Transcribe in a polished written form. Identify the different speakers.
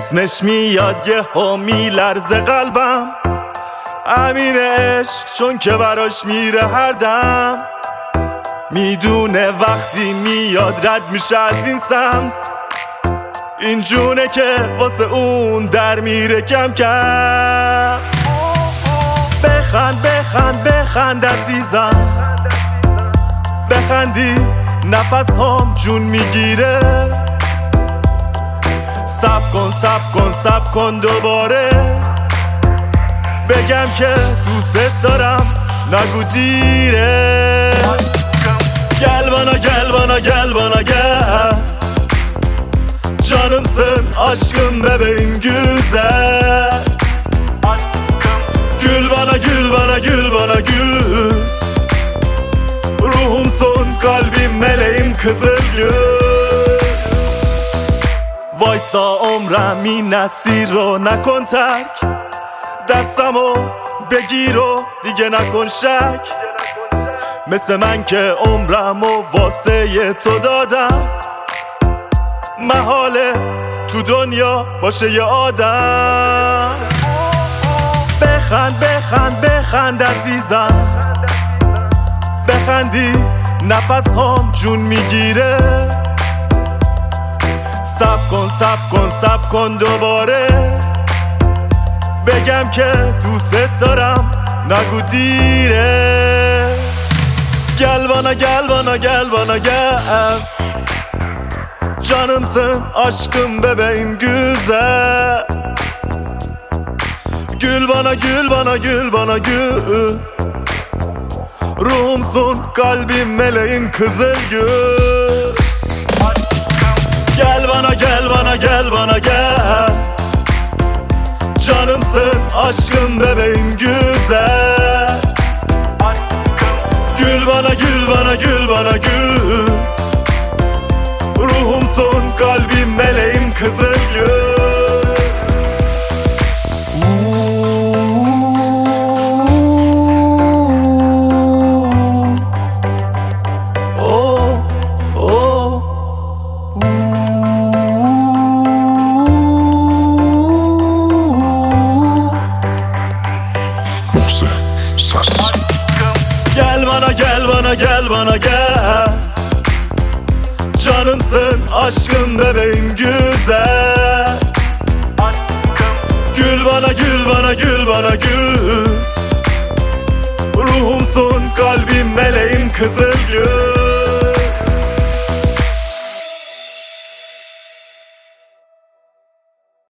Speaker 1: اسمش میاد یه ها میلرزه قلبم، امین عشق چون که براش میره هر دم. میدونه وقتی میاد رد میشه از این سمت، این جونه که واسه اون در میره کم کم. بخند بخند بخند عزیزم، بخندی نفس هم جون میگیره. سب کن سب کن سب کن دوباره، بگم که دوست دارم نگو دیره. گلبانا گلبانا گلبانا گل، canımsın aşkım bebeğim güzel. Gül bana gül bana gül bana gül, ruhumsun kalbim meleğim kızıl gül. Vaysa عمرم این نسیر رو نکن ترک، دستمو بگیر و دیگه نکن شک. مثل من که عمرمو واسه تو دادم، محاله تو دنیا باشه یه آدم. بخند بخند بخند عزیزم، بخندی نفس هم جون میگیره. سب کن سب کن سب کن دوباره، بگم که دوست دارم نگو دیره. گل bana gel bana gel bana gel، canımsın aşkım bebeğim güzel. Gül bana gül bana gül bana gül, ruhumsun kalbim meleğin kızıl gül. Gel bana gel bana gel bana gel, canımsın aşkım bebeğim güzel. Gül bana gül bana gül bana gül, ruhumsun kalbim meleğim kızıl gül. Gel bana gel bana gel bana gel, canımsın aşkım bebeğim güzel. Gül bana gül bana gül bana gül, ruhumsun kalbim meleğim kızıl gül.